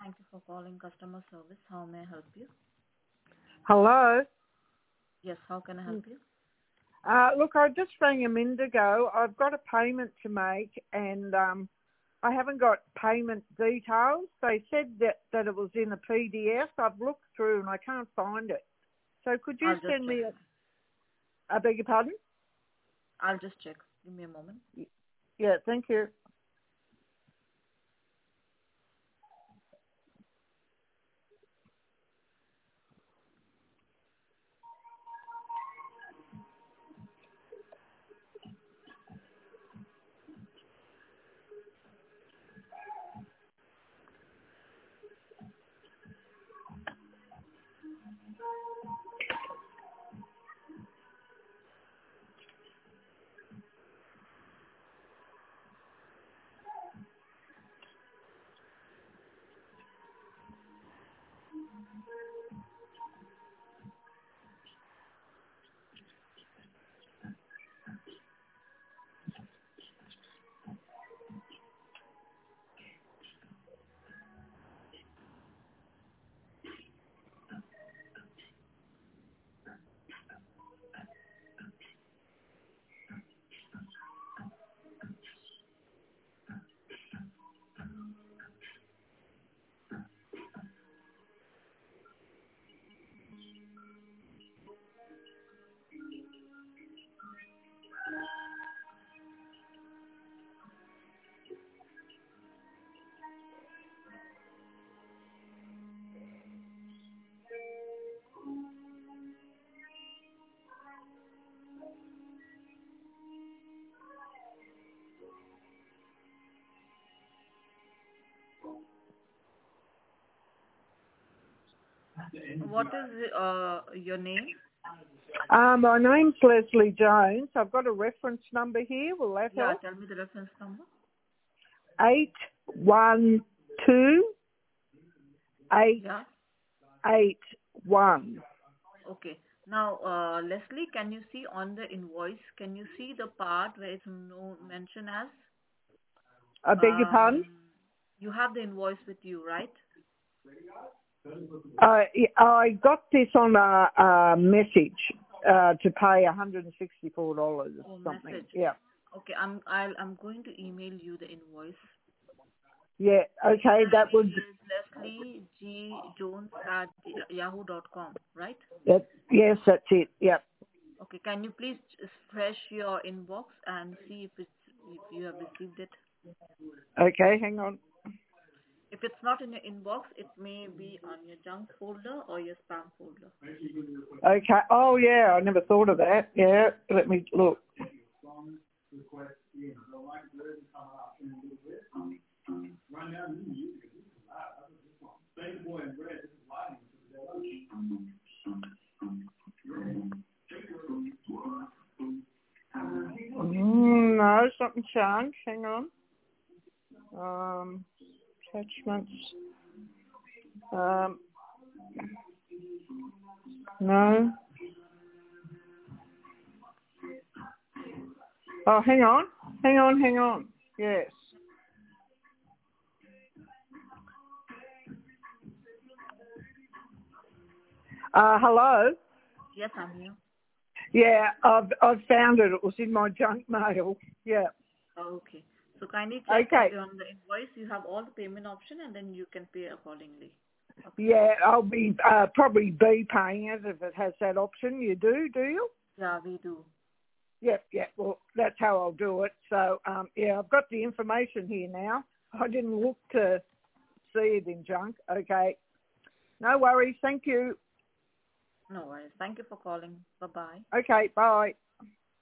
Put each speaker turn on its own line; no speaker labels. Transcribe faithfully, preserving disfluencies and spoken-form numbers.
Thank you for calling customer service. How may I help you?
Hello.
Yes, how can I help you?
Uh, look, I just rang a minute ago. I've got a payment to make, and um, I haven't got payment details. They said that, that it was in a P D F. I've looked through and I can't find it. So could you
I'll just
send
check.
me a, I beg your pardon?
I'll just check. Give me a moment.
Yeah, thank you.
What is uh, your name?
Uh, my name's Leslie Jones. I've got a reference number here. Will that
Yeah,
help?
tell me the reference number.
Eight one two eight
Yeah.
eight one.
Okay. Now, uh, Leslie, can you see on the invoice, can you see the part where it's no mentioned as?
I beg your
Um,
pardon?
you have the invoice with you, right?
I I got this on a, a message uh, to pay one hundred sixty-four dollars or
Oh,
something.
message.
Yeah.
Okay, I'm I'll I'm going to email you the invoice.
Yeah. Okay.
Email I
That
D
would.
is Leslie G Jones at yahoo dot com, right?
That, yes, that's it. Yep.
Okay, can you please just refresh your inbox and see if it's if you have received it?
Okay. Hang on.
If it's not in your inbox, it may be on your junk folder or your spam folder.
Okay. Oh yeah. I never thought of that. Yeah. Let me look. Mm, no, something changed. Hang on. Um, attachments. Um, no. Oh, hang on. Hang on. Hang on. Yes. Uh, hello.
Yes, I'm here.
Yeah, I've I've found it. It was in my junk mail. Yeah.
Okay. So kindly check if
Okay.
on the invoice you have all the payment option and then you can pay accordingly. Okay.
Yeah, I'll be uh, probably be paying it if it has that option. You do, do you?
Yeah, we do.
Yep, yeah. Well, that's how I'll do it. So, um, yeah, I've got the information here now. I didn't look to see it in junk. Okay. No worries. Thank you.
No worries. Thank you for calling. Bye bye.
Okay, bye.